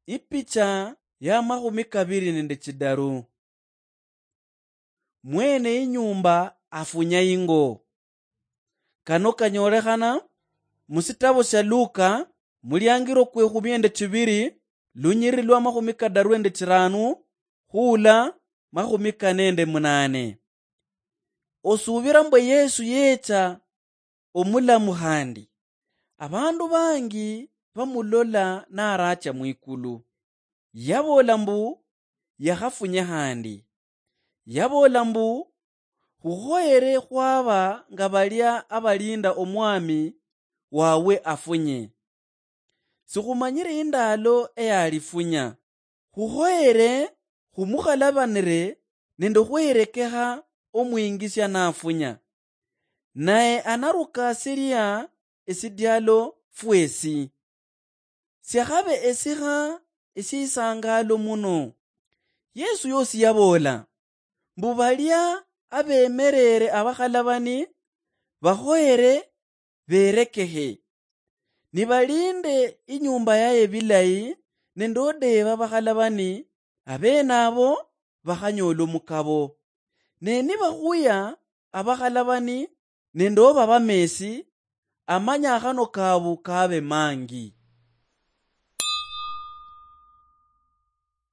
Ipicha ya 26. Mwene inyumba afunya ingo. Kano kanyolekhana musitabo sha Luka mulyangiro kwe 12 lunyiri lwa 35 khula 48. Osubira mbwe Yesu yecha omulamu handi. Abandu bangi bamulola naracha mwikulu. Yabola mbu yakhafunya handi. Yabola mbu khukhoyere khwaba nga balya abalinda omwami wawe afunye. Sikhumanyire indalo eyalifunya. Khukhoyere khumukhalabanire nende khwerekekha omwingisya nafunya. Naye anaruka sirya esidyalo fwesi. Syakhabe esikha esisangalo muno. Yesu yosi yabola mbu balya abemerere abakhalabani bakhoyere berekekhe. Nibalinde inyumba yaye bilayi nende odeba bakhalabani abenabo bakhanyola omukabo. Ne nibakhuya abakhalabani nende oba bamesi amanya akhano kabu kabe mangi.